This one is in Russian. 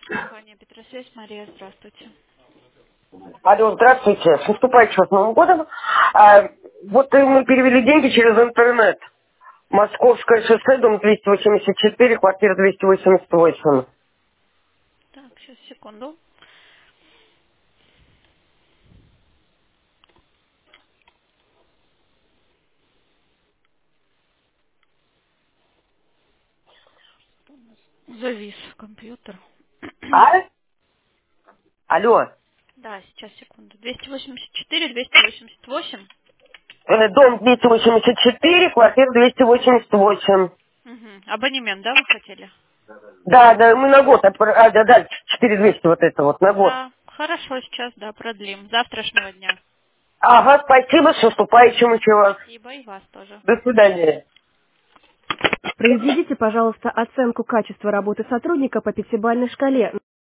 Компания Петросвязь, Мария, здравствуйте. Алло, здравствуйте. С наступающим с Новым годом. Вот мы перевели деньги через интернет. Московское шоссе, дом 284, квартира 288. Так, сейчас, секунду. Завис компьютер. А? Алло. Да, сейчас, секунду. 284, 288. Дом 284, квартира 288. Угу. Абонемент, да, вы хотели? Да, да, мы на год. Да, 4200 вот это вот, на год. Да, хорошо, сейчас, да, продлим. С завтрашнего дня. Ага, спасибо, с наступающим еще вас. Спасибо, и вас тоже. До свидания. Произведите, пожалуйста, оценку качества работы сотрудника по пятибалльной шкале.